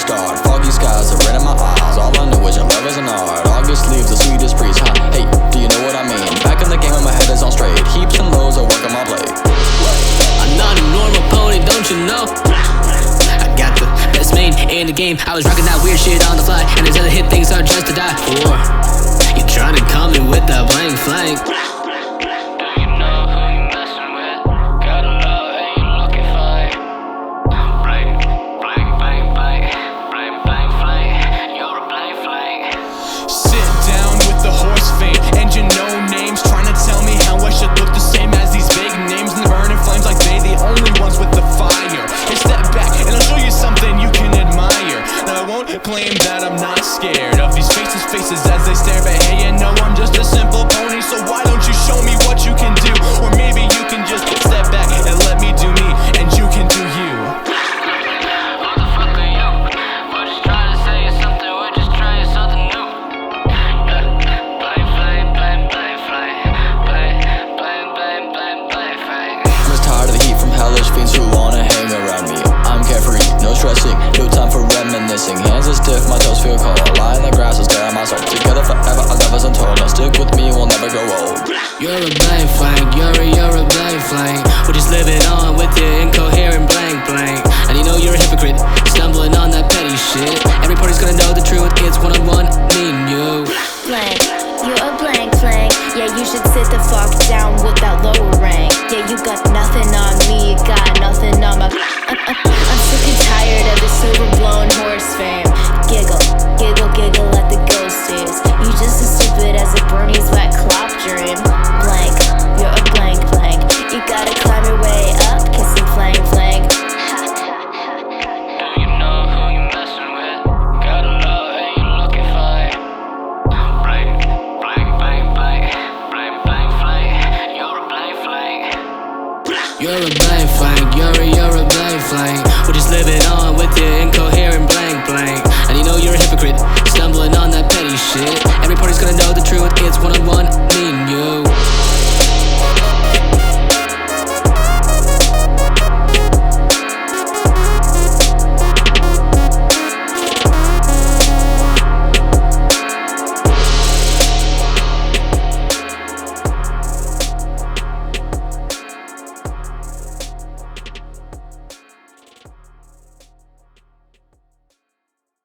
scarred. Foggy skies are red in my eyes. All I know is your love is an art. August leaves the sweetest breeze. Huh? Hey, do you know what I mean? Back in the game when my head is on straight. Heaps and lows are working my blade. I'm not a normal pony, don't you know? I got the best main in the game. I was rocking that weird shit on the fly, and these other hit things are just to die for. You tryna come in with that blank flank? Claim that I'm not scared of these faces as they stare. But hey, you know I'm just a simple pony, so why don't you show me what you can do? Or maybe you can just step back and let me do me, and you can do you. Who the fuck are you? We're just trying to say something, we're just trying something new. Blank flame, blank, blank flame. Blank, blank, blank, blank, blank flame. I'm just tired of the heat from hellish fiends who wanna hang around me. I'm carefree, no stressing, no time for reminiscing. Hands are stiff, my toes feel cold. Lie in the grass and stare at my soul. Together forever, our love is untold. Now stick with me, we'll never grow old. You're a blank flank, you're a blank flank. We're just living on with your incoherent blank blank. And you know you're a hypocrite, stumbling on that petty shit. Every party's gonna know the truth, it's one-on-one, me and you. Blank, you're a blank flank. Yeah, you should sit the fuck down with that lower rank. Yeah, you got nothing on me, you got nothing on my. I'm sick and tired of this overblown horse fame. Giggle, giggle, giggle at the ghost is. You just as stupid as a Bernie's wet clop dream. Blank, you're a blank blank. You gotta climb your way up, kissing flank flank. Do you know who you messing with? Gotta love and you looking fine. Blank, blank, blank, blank. Blank, blank, blank. You're a blank flank. You're a blank flank, you're a blank flank. We're just living on with your incoherent blank blank. And you know you're a hypocrite, stumbling on that petty shit. Every party's gonna know the truth, it's one-on-one.